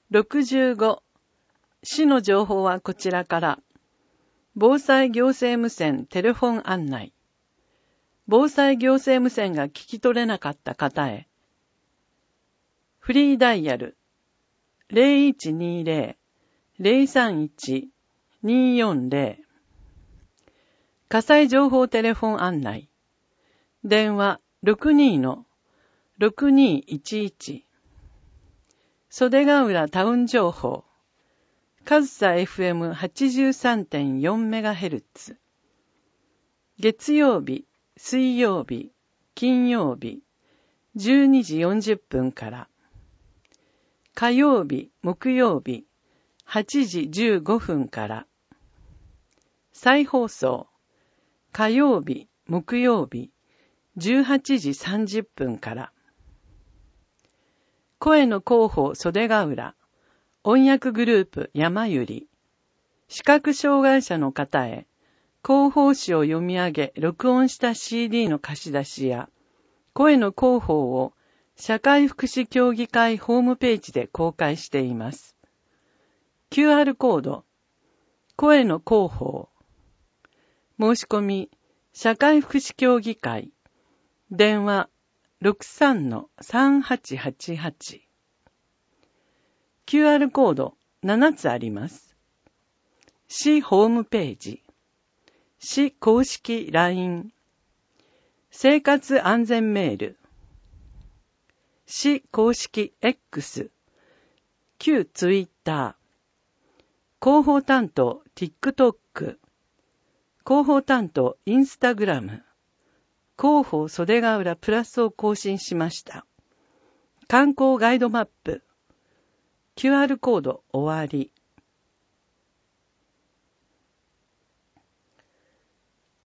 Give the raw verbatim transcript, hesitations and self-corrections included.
ろくじゅうご、市の情報はこちらから。防災行政無線テレフォン案内。防災行政無線が聞き取れなかった方へ。フリーダイヤル ゼロいちにゼロ ゼロさんいち によんゼロ。火災情報テレフォン案内。電話 ろくにー ろくにーいちいち。袖ヶ浦タウン情報。上総 エフエムはちじゅうさんてんよんメガヘルツ。月曜日、水曜日、金曜日、じゅうにじよんじゅっぷんから。火曜日、木曜日、はちじじゅうごふんから。再放送。火曜日、木曜日、じゅうはちじさんじゅっぷんから。声の広報袖ヶ浦。音訳グループ山ゆり。視覚障害者の方へ、広報誌を読み上げ、録音した シーディー の貸し出しや、声の広報を社会福祉協議会ホームページで公開しています。キューアール コード、声の広報。申し込み、社会福祉協議会。電話 ろくさんのさんはちはちはち。キューアール コードななつあります。市ホームページ、市公式 ライン、生活安全メール、市公式 X、旧ツイッター、広報担当 TikTok、広報担当 Instagram、広報袖ヶ浦プラスを更新しました。観光ガイドマップ、キューアール コード終わり。